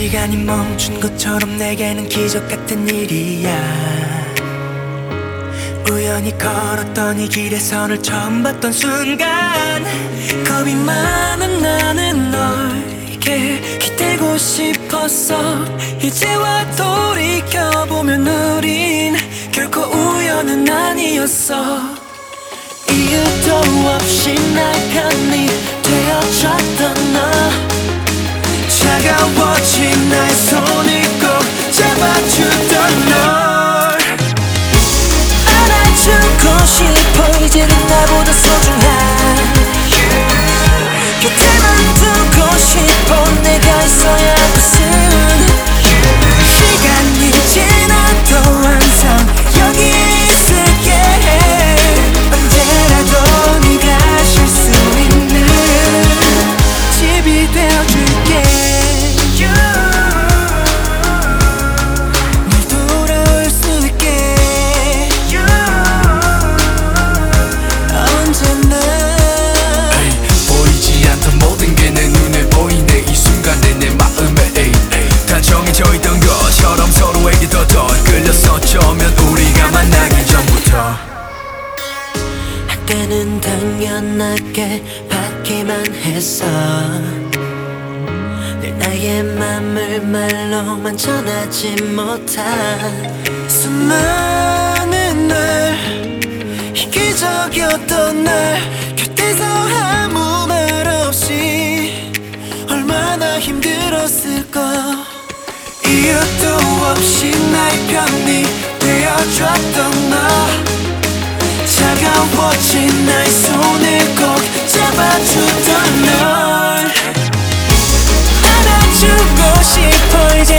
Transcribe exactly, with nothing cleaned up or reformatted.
시간이 멈춘 것처럼 내게는 기적 같은 일이야. 우연히 걸었던 이 길에서 널 처음 봤던 순간 겁이 많은 나는 너에게 기대고 싶었어. 이제와 돌이켜보면 우린 결코 우연은 아니었어. 이유도 없이 날 편히 되어줬던 너, 차가워진 나의 손을 꼭 잡아주던 널 안아주고 싶어. 이제는 나보다 소중한 곁에만 두고 싶어. 내가 있어야 할 곳은 시간이 지나도 항상 여기에 있을게. 언제라도 네가 쉴 수 있는 집이 되어줄게. 널 돌아올 수 있게 언제나. 보이지 않던 모든 게 내 눈에 보이네. 이 순간에 내 마음에 에이, 에이. 다 정해져 있던 것처럼 서로에게 더 더 끌렸었죠면 우리가 만나기 전부터. 때는 당연하게 받기만 했어. 늘 나의 맘을 말로만 전하지 못한 수많은 날, 이기적이었던 날 곁에서 아무 말 없이 얼마나 힘들었을까. 이유도 없이 날 편히 되어줬던 너, 차가워진 나의 손을 꼭 잡아주던 널 안아주고 싶어. 이제